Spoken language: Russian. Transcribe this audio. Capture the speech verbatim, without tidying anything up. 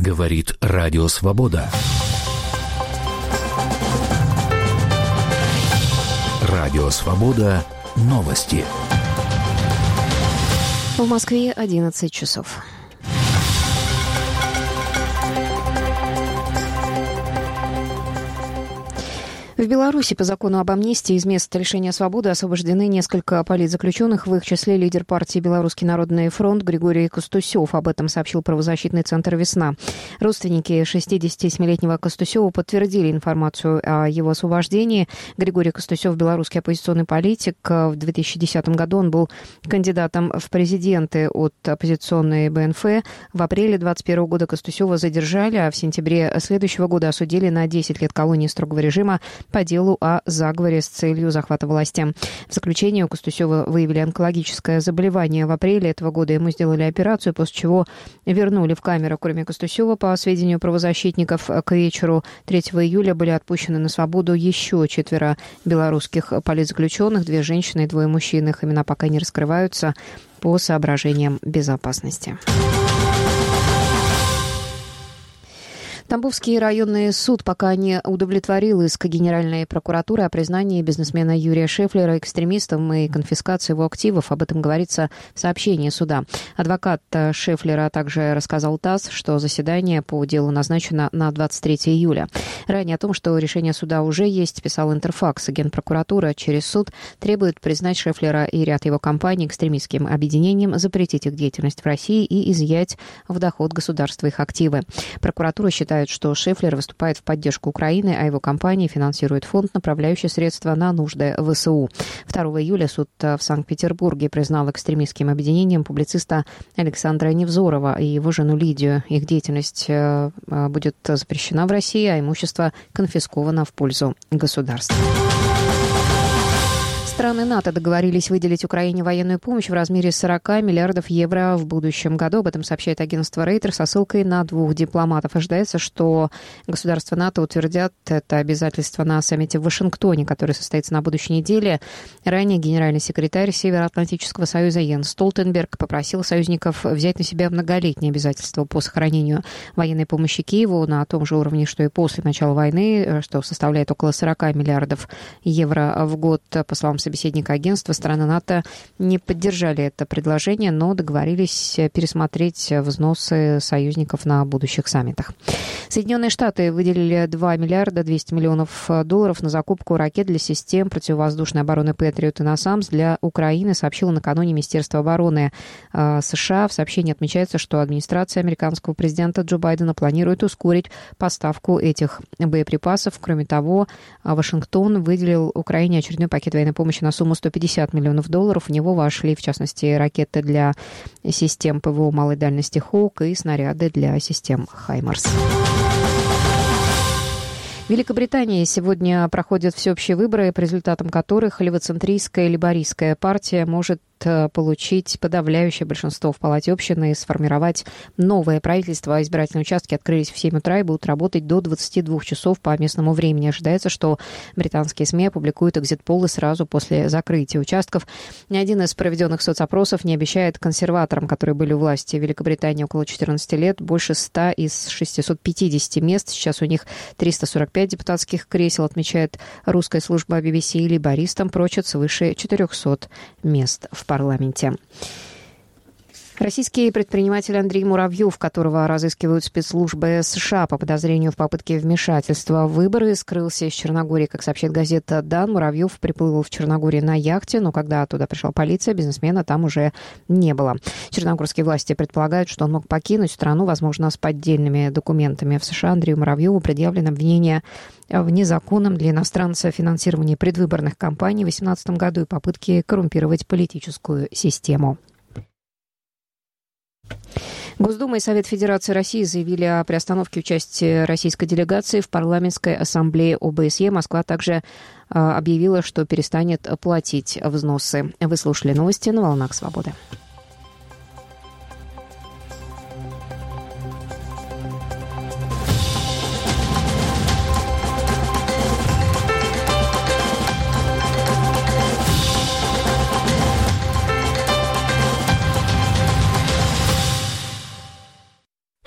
Говорит Радио Свобода. Радио Свобода. Новости. В Москве одиннадцать часов. В Беларуси по закону об амнистии из мест лишения свободы освобождены несколько политзаключенных, в их числе лидер партии «Белорусский народный фронт» Григорий Костусев. Об этом сообщил правозащитный центр «Весна». Родственники шестидесятисемилетнего Костусева подтвердили информацию о его освобождении. Григорий Костусев – белорусский оппозиционный политик. В две тысячи десятом году он был кандидатом в президенты от оппозиционной Бэ Эн Эф. В апреле две тысячи двадцать первого года Костусева задержали, а в сентябре следующего года осудили на десять лет колонии строгого режима по делу о заговоре с целью захвата власти. В заключение у Костусева выявили онкологическое заболевание. В апреле этого года ему сделали операцию, после чего вернули в камеру. Кроме Костусева, по сведению правозащитников, к вечеру третьего июля были отпущены на свободу еще четверо белорусских политзаключенных, две женщины и двое мужчин. Их имена пока не раскрываются по соображениям безопасности. Тамбовский районный суд пока не удовлетворил иск Генеральной прокуратуры о признании бизнесмена Юрия Шефлера экстремистом и конфискации его активов. Об этом говорится в сообщении суда. Адвокат Шефлера также рассказал ТАСС, что заседание по делу назначено на двадцать третьего июля. Ранее о том, что решение суда уже есть, писал Интерфакс. Генпрокуратура через суд требует признать Шефлера и ряд его компаний экстремистским объединением, запретить их деятельность в России и изъять в доход государства их активы. Прокуратура считает, что Шефлер выступает в поддержку Украины, а его компании финансирует фонд, направляющий средства на нужды вэ эс у. второго июля суд в Санкт-Петербурге признал экстремистским объединением публициста Александра Невзорова и его жену Лидию. Их деятельность будет запрещена в России, а имущество конфисковано в пользу государства. Страны НАТО договорились выделить Украине военную помощь в размере сорок миллиардов евро в будущем году. Об этом сообщает агентство Рейтер со ссылкой на двух дипломатов. Ожидается, что государства НАТО утвердят это обязательство на саммите в Вашингтоне, который состоится на будущей неделе. Ранее генеральный секретарь Североатлантического союза Йенс Столтенберг попросил союзников взять на себя многолетние обязательства по сохранению военной помощи Киеву на том же уровне, что и после начала войны, что составляет около сорок миллиардов евро в год. По словам собеседника агентства, страны НАТО не поддержали это предложение, но договорились пересмотреть взносы союзников на будущих саммитах. Соединенные Штаты выделили два миллиарда двести миллионов долларов на закупку ракет для систем противовоздушной обороны Патриот и Насамс для Украины, сообщило накануне Министерство обороны США. В сообщении отмечается, что администрация американского президента Джо Байдена планирует ускорить поставку этих боеприпасов. Кроме того, Вашингтон выделил Украине очередной пакет военной помощи на сумму сто пятьдесят миллионов долларов. В него вошли, в частности, ракеты для систем ПВО малой дальности «Хоук» и снаряды для систем «Хаймарс». В Великобритании сегодня проходят всеобщие выборы, по результатам которых левоцентристская и лейбористская партия может получить подавляющее большинство в Палате общин и сформировать новое правительство. Избирательные участки открылись в семь утра и будут работать до двадцати двух часов по местному времени. Ожидается, что британские СМИ опубликуют экзит-полы сразу после закрытия участков. Ни один из проведенных соцопросов не обещает консерваторам, которые были у власти в Великобритании около четырнадцати лет, больше ста из шестисот пятидесяти мест. Сейчас у них триста сорок пять депутатских кресел, отмечает русская служба Би Би Си, и лейбористам прочат свыше четырехсот мест в парламенте. Российский предприниматель Андрей Муравьев, которого разыскивают спецслужбы США по подозрению в попытке вмешательства в выборы, скрылся из Черногории. Как сообщает газета «Дан», Муравьев приплыл в Черногорию на яхте, но когда туда пришла полиция, бизнесмена там уже не было. Черногорские власти предполагают, что он мог покинуть страну, возможно, с поддельными документами. В США Андрею Муравьеву предъявлено обвинение в незаконном для иностранца финансировании предвыборных кампаний в две тысячи восемнадцатом году и попытке коррумпировать политическую систему. Госдума и Совет Федерации России заявили о приостановке участия российской делегации в парламентской ассамблее О Бэ Эс Е. Москва также объявила, что перестанет платить взносы. Вы слушали новости на «Волнах Свободы».